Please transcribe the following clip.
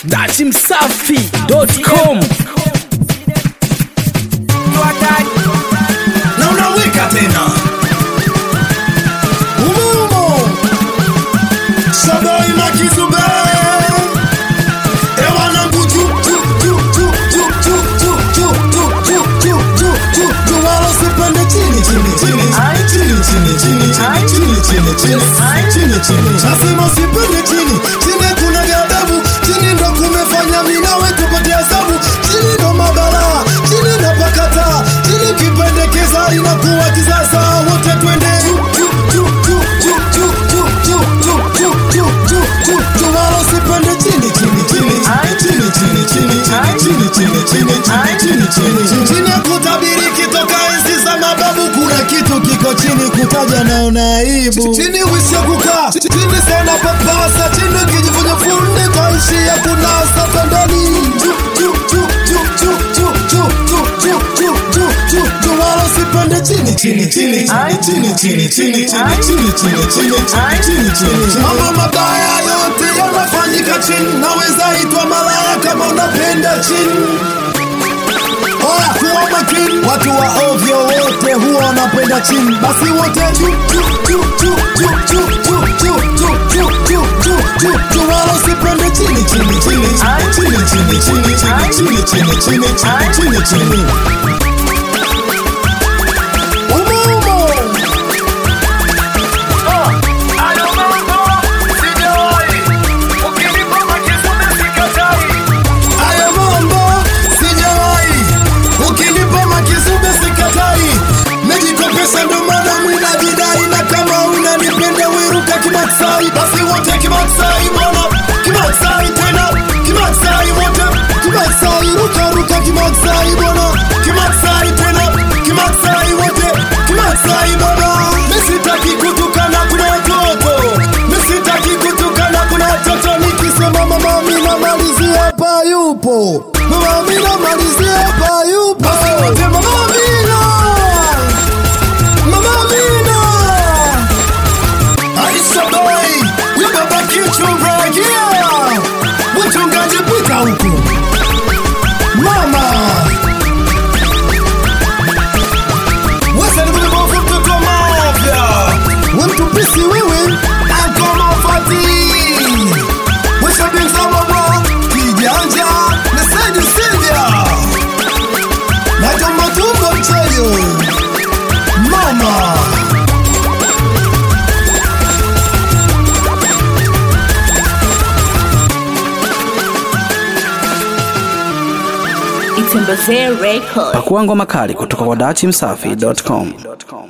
dachimsafi.com. Na unaweka tena umumo Saboi Makizube Ewana kutu Walo sipende chini Nasema sipende chini kuna gadabu chini ndo kumefanya minawe tupate asabu chini ndo mabala chini ndo pakata chini kipendekeza inakuwa kisasa wote twende walo sipende chini chini kutabiri kitoka enzi za mababu kuna kitu kiko chini kutaja naona aibu chini wisha kukaa chini sana papasa chini kijifunja fundi kwa ishi ya kunasa tandani walo sipende chini mama mabaya yote yanafanyika chini naweza itwa malaya kama unapenda chini oya kuwa makini watu wa ovyo wote huwa wanapenda chini basi wote walo sipende chini basi wote kimaksai mwana kimaksai tena kimaksai wote kimaksai ruka kimaksai bwana kimaksai tena kimaksai wote kimaksai bwana nisitaki kutukana kuna toto nisitaki kutukana kuna toto nikisema mama mina malizia hapa yupo mama mina malizia hapa yupo basi wote mama mina Aisha boy we baba kitu right here mchungaji pita huko mama wasa ndio bofu mtoto mafia mtu pisi wewe akoma fati wasa benza baba kijanja na sadi sija na kama tumbo mchayo mama Pakua ngoma kali kutoka kwa dachimsafi.com.